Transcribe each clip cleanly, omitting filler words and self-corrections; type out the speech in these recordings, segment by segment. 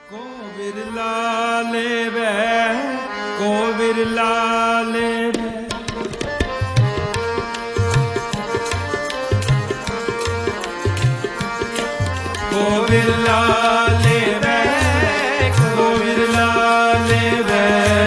को विरला लेवे, को विरला लेवे, को विरला लेवे, को विरला लेवे,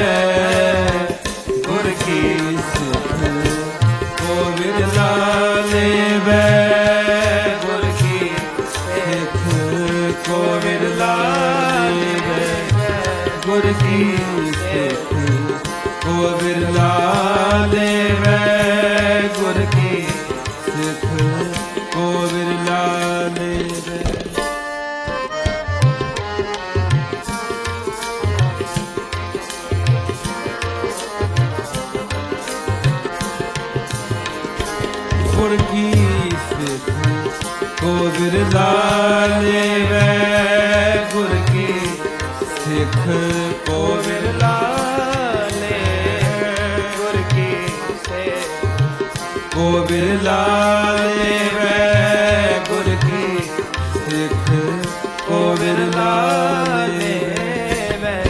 गुर की सिख को विरला लेवे, गुर की सिख को विरला लेवे, गुर की सिख को विरला लेवे, गुर की सिख को विरला लेवे। गुर की सिख को विरला लेवे, गुर की सिख को विरला लेवे, गुर की सिख को विरला लेवे, गुर की सिख को विरला लेवे।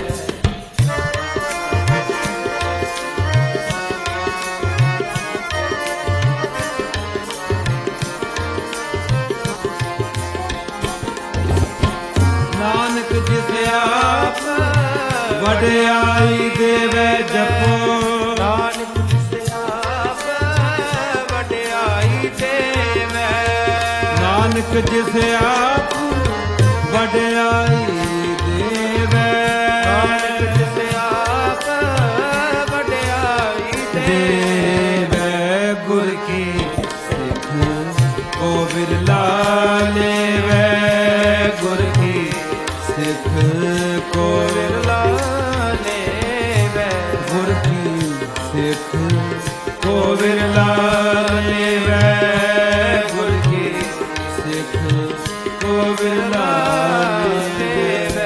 नानक जिस आप वड्याई देवे जपो, नानक जिस आप वड्याई देवे, नानक जिस आप वड्याई देवे, नानक जिस आप वड्याई देवे, गुर की सिख को विरला लेवे, गुर की सिख को विरला लेवे, गुर की सिख को विरला लेवे, गुर की सिख को विरला लेवे।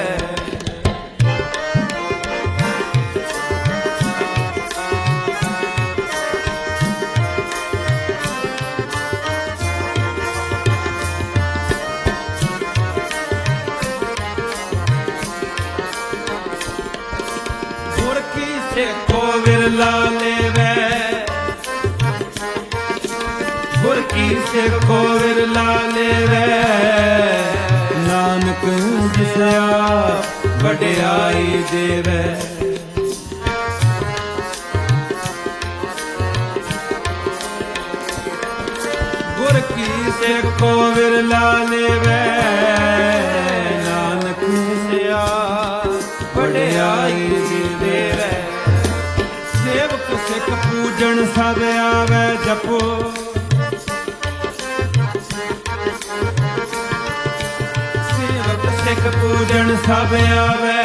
गुर की सिख को विरला लेवे, गुर की सिख को विरला लेवे, नानक जिस आप वड्याई देवे, गुर की सिख को विरला लेवे, नानक जिस आप वड्याई देवे। सेवक सिख पूजन सब आवे जपो, सेवक सिख पूजन सब आवे,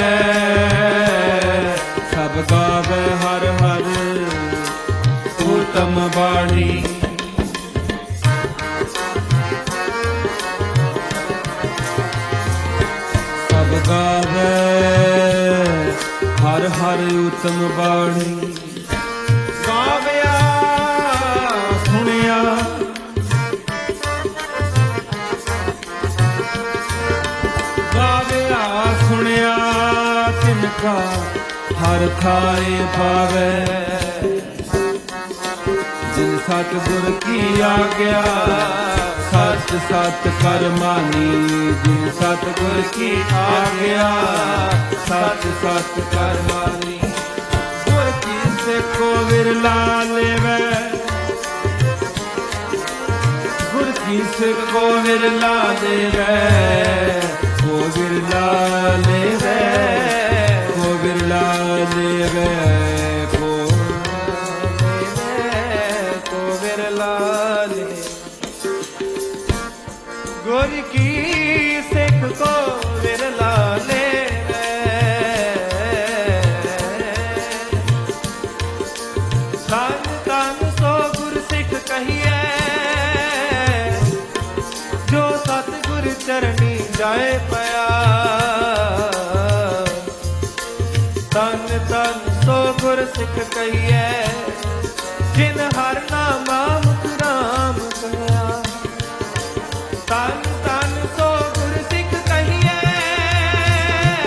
सब गावे हर हर उत्तम बाणी, सब गावे हर हर उत्तम बाणी। गावया सुनिया गावया सुनिया तिनका हर थाए पावे, जिन सतगुर की आज्ञा सत सत कर मानी, जिन सतगुर की आज्ञा सत सत कर मानी, गुर की सिख को विरला लेवे, गुर की सिख को विरला लेवे, को विरला लेवे, को विरला लेवे, को विरला लेवे। गुर की सिख को विरला लेवे, तन तन सो गुर सिख कहिए, जो सतगुर चरनी जाए पया, तन तन सो गुर सिख कहिए, जिन हर नामा मुख राम कहा, तन तन सो गुर सिख कहिए,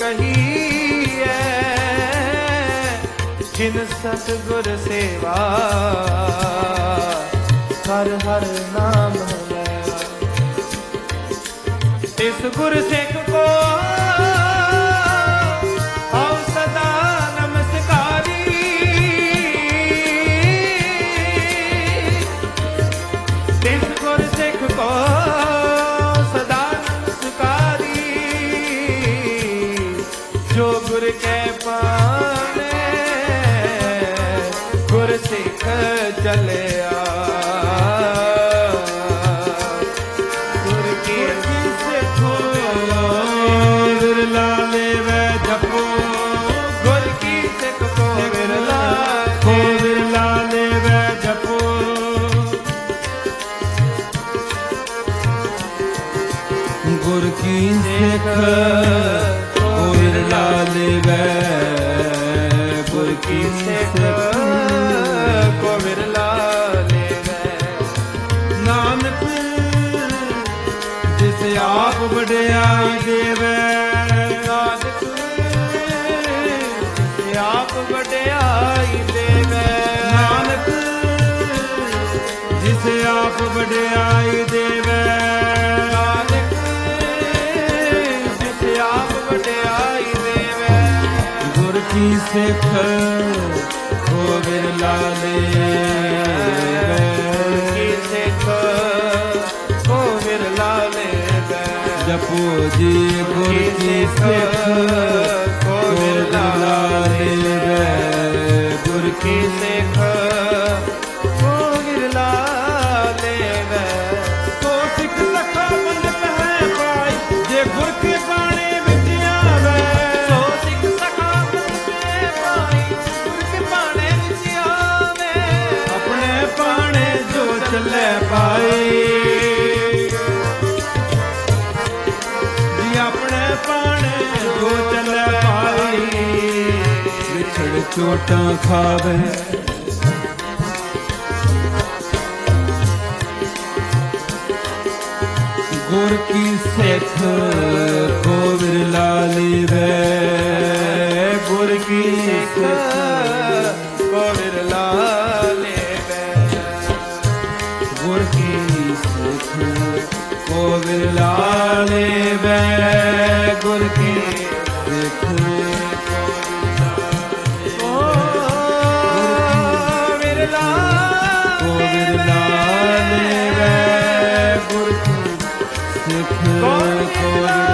ਕਹੀਐ, ਜਿਨ ਸਤਿਗੁਰ ਸੇਵਾ ਹਰ ਹਰ ਨਾਮ ਲਿਆ। ਇਸ ਗੁਰ ਸਿੱਖ ਕੋ ਹਉ ਸਦਾ ਨਮਸਕਾਰੀ, ਇਸ ਗੁਰ ਸਿੱਖ ਕੋ ਸਦਾ ਨਮਸਕਾਰੀ, ਜੋ ਗੁਰ ਕੈ ਪਾਵੈ ਗੁਰ ਸਿੱਖ ਚਲਿਆ। ਗੁਰ ਕੀ ਸਿੱਖ ਕੋ ਵਿਰਲਾ ਲੇਵੈ, ਗੁਰ ਕੀ ਸਿੱਖ ਕੋ ਵਿਰਲਾ ਲੇਵੈ। ਨਾਨਕ ਜਿਸ ਆਪ ਵਡਿਆਈ ਦੇਵੈ, ਨਾਨਕ ਜਿਸ ਆਪ ਵਡਿਆਈ ਦੇਵੈ। ਨਾਨਕ ਜਿਸ ਆਪ ਵਡਿਆਈ ਦੇਵੈ, ਗੁਰ ਕੀ ਸਿੱਖ ਕੋ ਵਿਰਲਾ ਲੇਵੈ, ਕੀ ਸਿੱਖ ਕੋ ਵਿਰਲਾ ਲੇਵੈ। ਜਪੋ ਜੀ ਗੁਰ ਕੀ ਸਿੱਖ ਕੋ ਵਿਰਲਾ ਲੇਵੈ, ਗੁਰ ਕੀ ਸਿੱਖ ਕੋ ਵਿਰਲਾ ਲੇਵੈ। ਸੋ ਸਿੱਖ ਲਖਾ ਪੰਡਤ ਹੈ ਪਾਈ, ਜੇ ਗੁਰ ਕੇ ਬਾਣੇ ਵਿੱਚ ਆਵੈ। ਸੋ ਸਿੱਖ ਸਖਾ ਪੰਡਤ ਹੈ ਪਾਈ, ਗੁਰ ਕੇ ਬਾਣੇ ਵਿੱਚ ਆਵੈ। ਆਪਣੇ ਬਾਣੇ ਜੋ ਚੱਲੇ ਪਾਈ, ਜੀ ਆਪਣੇ ਬਾਣੇ ਜੋ ਚੱਲੇ ਪਾਈ, ਵਿਛੜ ਚੋਟਾਂ ਖਾਵੇ। ਗੁਰ ਕੀ ਸਿੱਖ ਕੋ ਵਿਰਲਾ ਲੇਵੈ, ਗੁਰ ਕੀ ਸਿੱਖ ਕੋ ਵਿਰਲਾ ਲੇਵੈ। ਗੁਰ ਕੀ ਸਿੱਖ ਕੋ ਵਿਰਲਾ ਲੇਵੈ, ਗੁਰ ਕੀ ਸਿੱਖ ਕੋ ਵਿਰਲਾ ਕੋ ਵਿਰਲਾ ਲੇਵੈ, ਗੁਰ ਕੀ ਸਿੱਖ ਕੋ